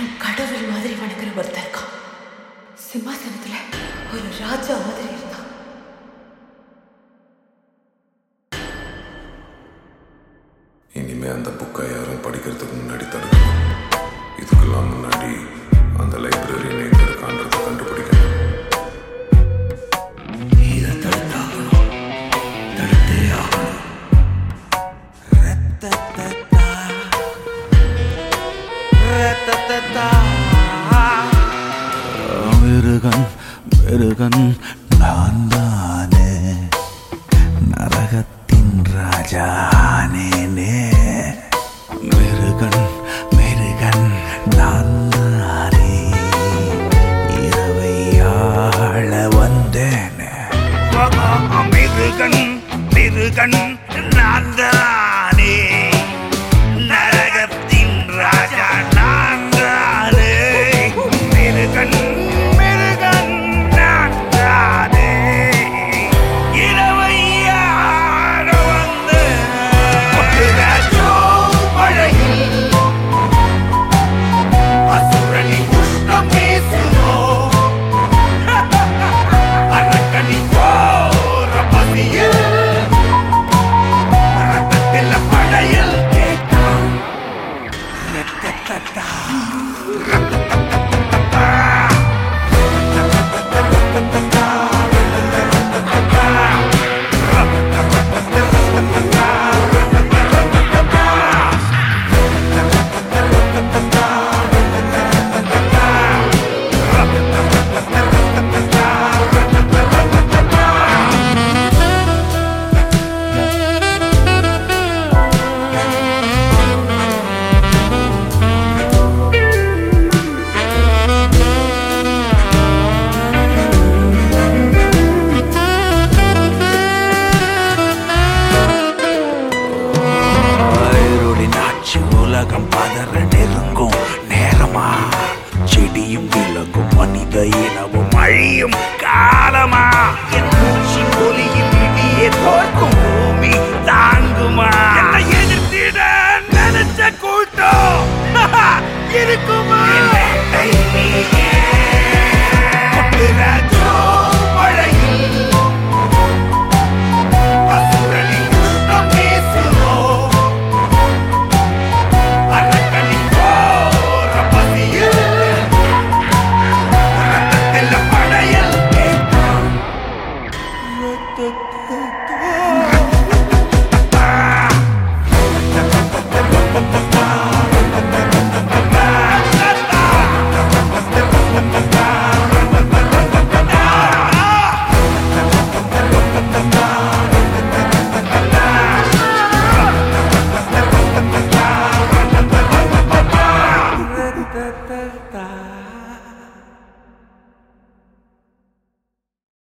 எல்லாரும் கடவுள் மாதிரி வணங்குற ஒருத்தர் இருக்கான். சிம்மாசனத்துல ஒரு ராஜா மாதிரி இருந்தான். இனிமே அந்த புக்கை யாரும் படிக்கிறதுக்கு முன்னாடி தடுக்கணும். இதுக்கெல்லாம் முன்னாடி அந்த லைப்ரரி எங்க இருக்கான்றதை கண்டுபிடிக்கணும். இதை தடுத்தாகணும், தடுத்தே ஆகணும். மிருகன் மிருகன் நான் தானே, நரகத்தின் ராஜானேனே. மிருகன் மிருகன் நான் தானே, இரவை ஆள வந்தேனே. மிருகன் மிருகன் நான் தானே, நரகத்தின் ராஜா நான் தானே. மிருகன் மிருகன் நான் தானே, இரவை ஆள வந்தேன். மழையில் அசுரனி உஷ்ணம் வீசுமோ, அரக்கனி கோர பசியில் ரத்தத்தில் படையில் கேட்கும். உலகம் பதற நெருங்கும் நேரமா, செடியும் விலகும் மனித இனமும் அழியும்